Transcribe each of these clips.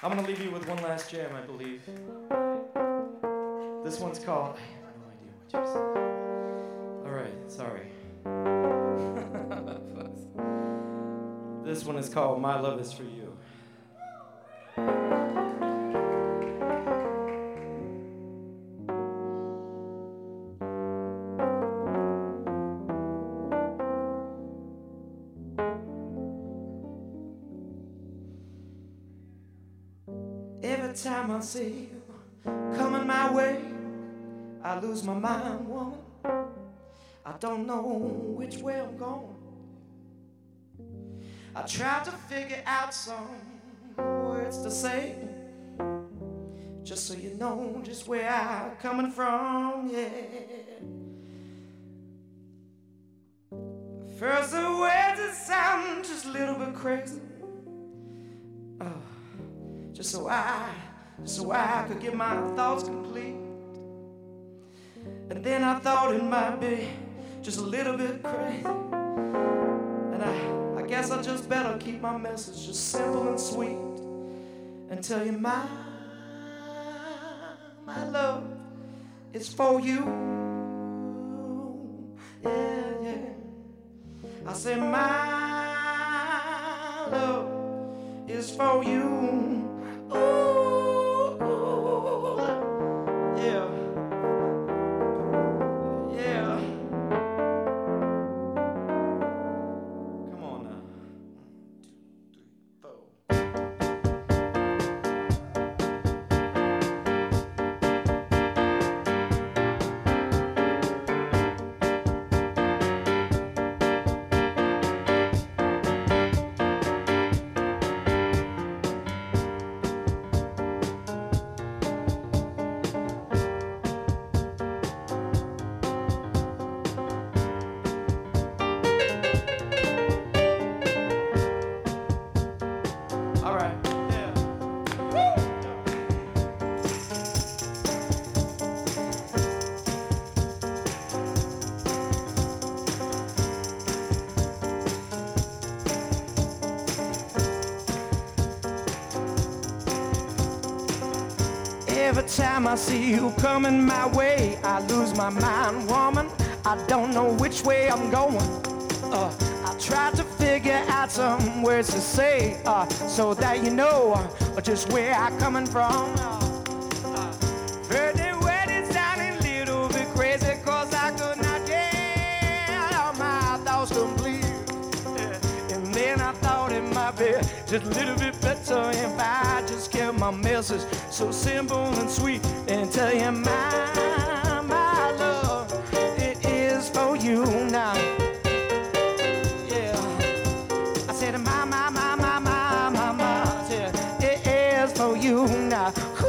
I'm gonna leave you with one last jam, I believe. This one's called. I have no idea what you said. All right, sorry. This one is called "My Love Is For You." Every time I see you coming my way, I lose my mind, woman. I don't know which way I'm going. I tried to figure out some words to say, just so you know just where I'm coming from, yeah. First the words that sound just a little bit crazy, just so I could get my thoughts complete. And then I thought it might be just a little bit crazy, and I guess I just better keep my message just simple and sweet and tell you my love is for you. Yeah, yeah. I said my love is for you. Ooh, ooh, yeah, yeah. Come on now. 1, 2, 3. All right. Yeah. Woo! Every time I see you coming my way, I lose my mind, woman. I don't know which way I'm going. I tried to figure out some words to say, so that you know just where I'm coming from. Heard the word it sounded a little bit crazy, 'cause I could not get my thoughts complete. And then I thought it might be just a little bit better if I just kept my message so simple and sweet and tell you my love, it is for you now. Yeah, I said my, I said it is for you now.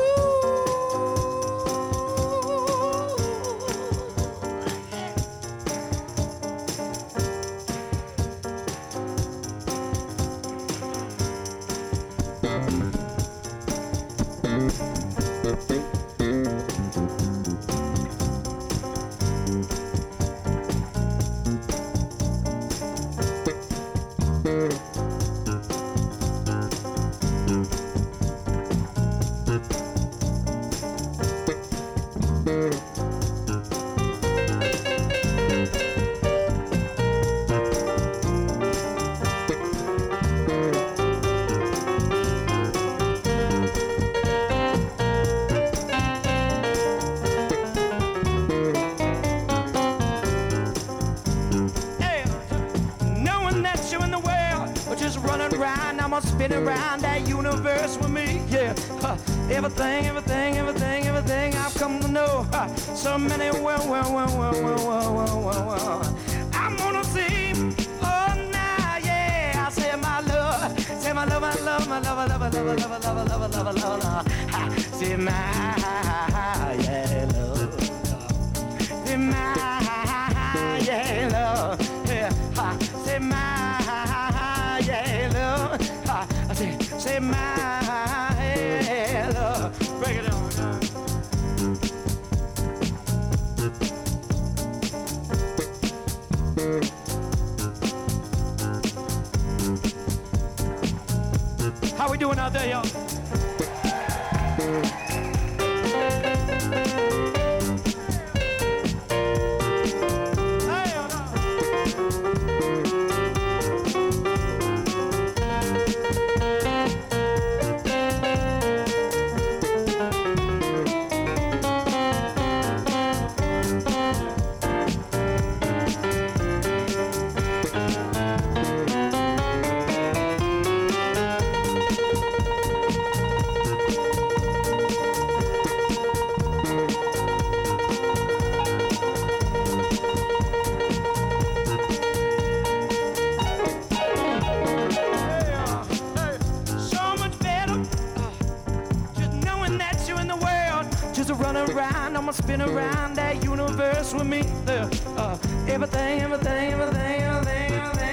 Spinning around that universe with me, yeah. Everything I've come to know. So many, well. I'm gonna see, oh now, yeah. I say my love, say my love, my love. Say my, yeah, love. Say my, yeah, love. Yeah, say my, yeah, love. Say my love. Break it down. How we doing out there, y'all? I'ma spin around that universe with me. Everything, everything, everything, everything,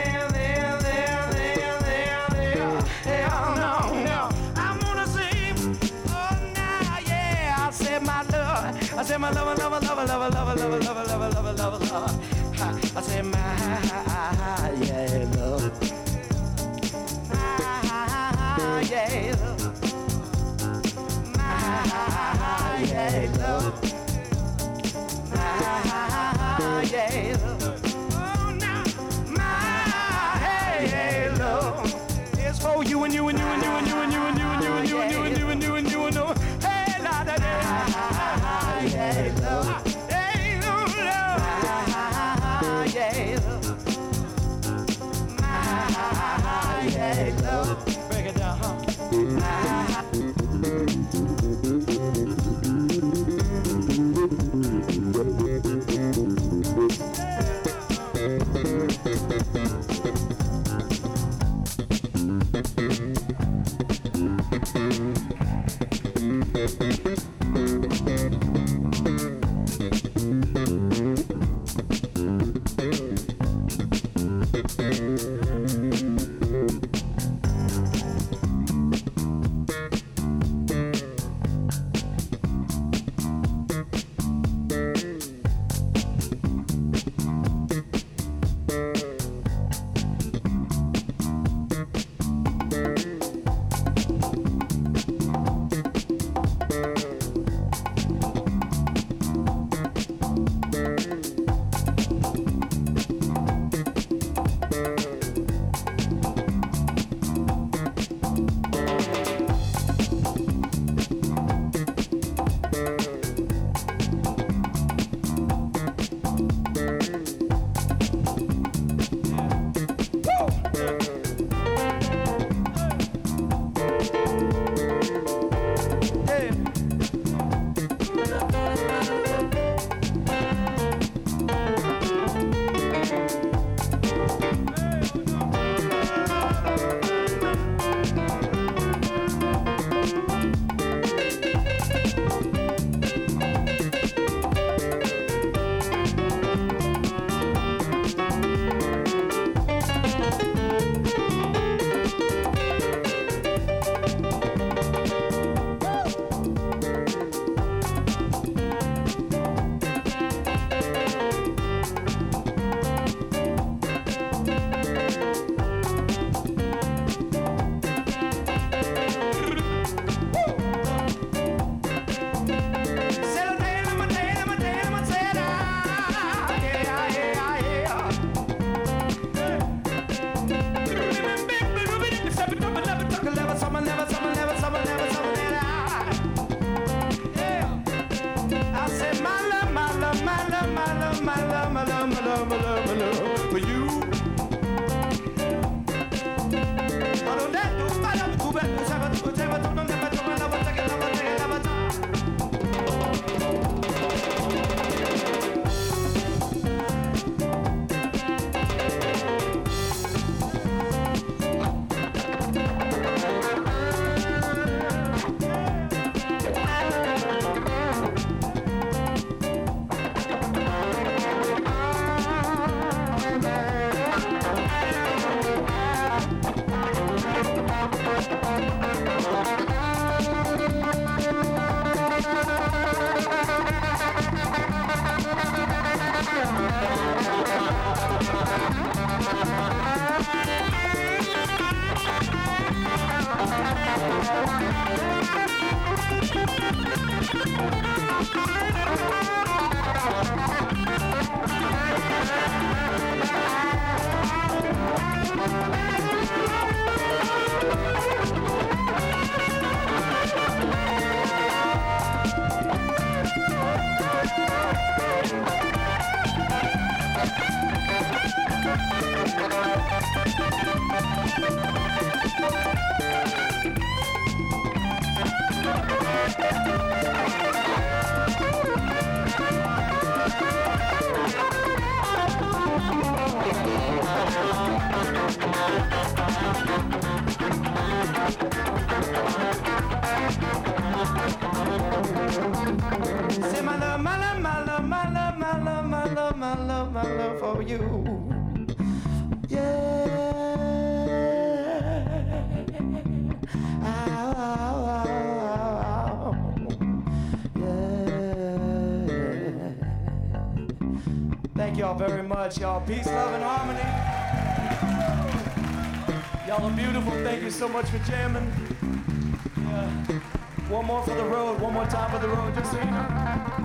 I said my lover, lover, lover, lover, lover, lover, lover, lover, lover, lover, lover. I said my yeah love, my yeah love, my yeah love, my yeah love. Oh now my hey love is for you and you and you and you and you and you and you and you and you and you and you and you and you and you. Hey la da da. Yeah, love. Hey, love, love. Yeah, love. Yeah, love. Break it down, huh? my love for you. Yeah. Thank y'all very much, y'all. Peace, love, and harmony. Y'all are beautiful. Thank you so much for jamming. Yeah. One more for the road. One more time for the road, just so you know.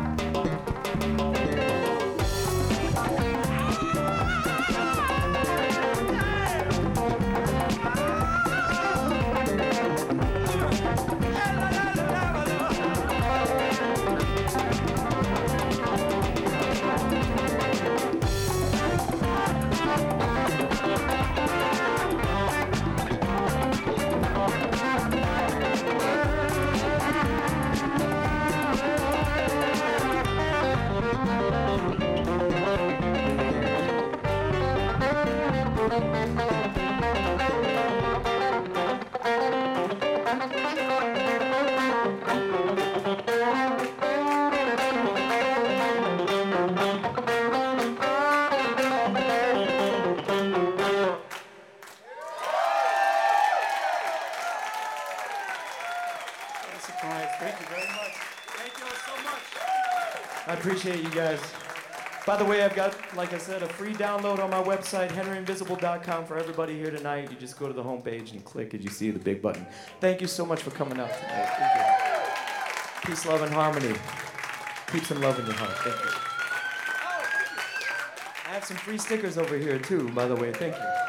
Thank you very much. Thank you all so much. I appreciate you guys. By the way, I've got, like I said, a free download on my website, henryinvisible.com, for everybody here tonight. You just go to the homepage and click and you see the big button. Thank you so much for coming out tonight. Thank you. Peace, love, and harmony. Keep some love in your heart. Thank you. I have some free stickers over here, too, by the way. Thank you.